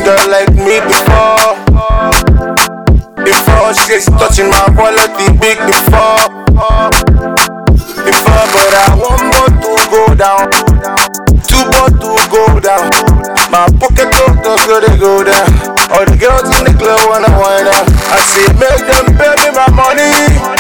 girl like me before. Before she's touching my wallet, the big before. Before, but I want more to go down. Two more to go down. My pocket doctors gotta go down. All the girls in the club wanna wind up. I say make them pay me my money.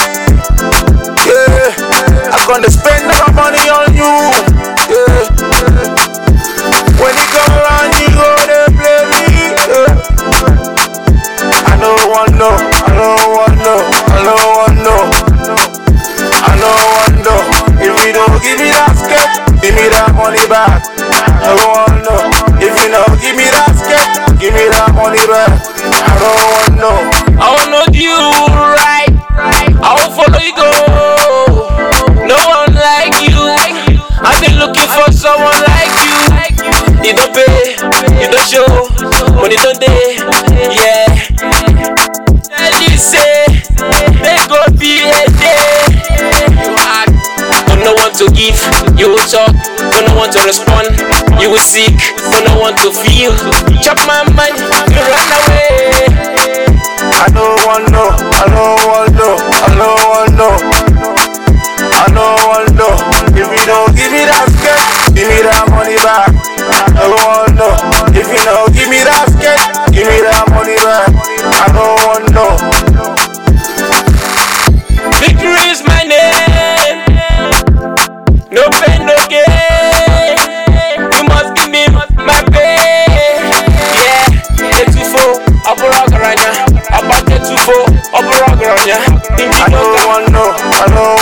Yeah, I'm gonna spend my money on you. Yeah, when you come around, you go to play me. Yeah. I don't want no, I don't want no, I don't want no, I don't want no. If you don't give me that skirt, give me that money back. I don't want no. If you don't give me that skirt, give me that money back. I don't want no. I will know you right. I will follow you go. No one like you. I've been looking for someone like you. You don't pay, you don't show, money don't day. Yeah. Tell you say, may go be a day. You act, don't know what to give. You will talk, don't know what to respond. You will seek, don't know what to feel. Chop my money, you run away. I don't want no, I don't want no, I don't want no, I don't want no. If you don't give me that skirt, give me that money back. I don't want no. If you don't give me that skirt, give me that money back. I don't want no. Victory is my name. No pain, no gain. You must give me my pay. Yeah, the 2-4, Aburagaraja. About the 2-4, Aburagaraja. I don't want no, I don't